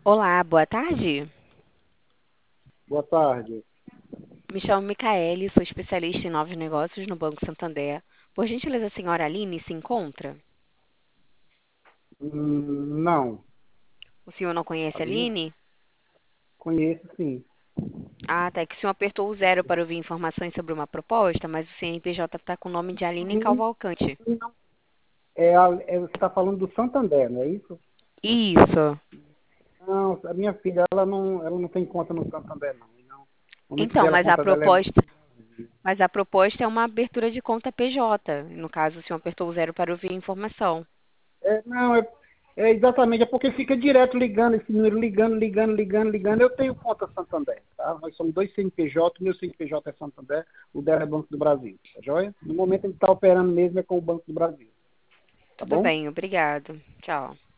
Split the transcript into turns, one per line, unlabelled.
Olá, boa tarde.
Boa tarde.
Me chamo Micaele, sou especialista em novos negócios no Banco Santander. Por gentileza, a senhora Aline se encontra?
Não,
O senhor não conhece a
Aline,
Aline?
conheço sim.
Ah, tá. É que o senhor apertou o zero para ouvir informações sobre uma proposta, mas o CNPJ está com o nome de Aline
Sim,
Cavalcante.
não. Você está falando do Santander, não é isso?
Isso.
Não, a minha filha, ela não tem conta no Santander, não. Não. O único
Então,
dela, a
mas a
conta dela é no
proposta,
Brasil.
mas a proposta é uma abertura de conta PJ. No caso, o senhor apertou o zero para ouvir a informação.
Não, exatamente, é porque fica direto ligando, esse número ligando, ligando, ligando, ligando. Eu tenho conta Santander, tá? Nós somos dois CNPJ, o meu CNPJ é Santander, o dela é Banco do Brasil, tá joia? No momento ele está operando mesmo é com o Banco do Brasil, tá
Tudo
bom?
bem, obrigado. Tchau.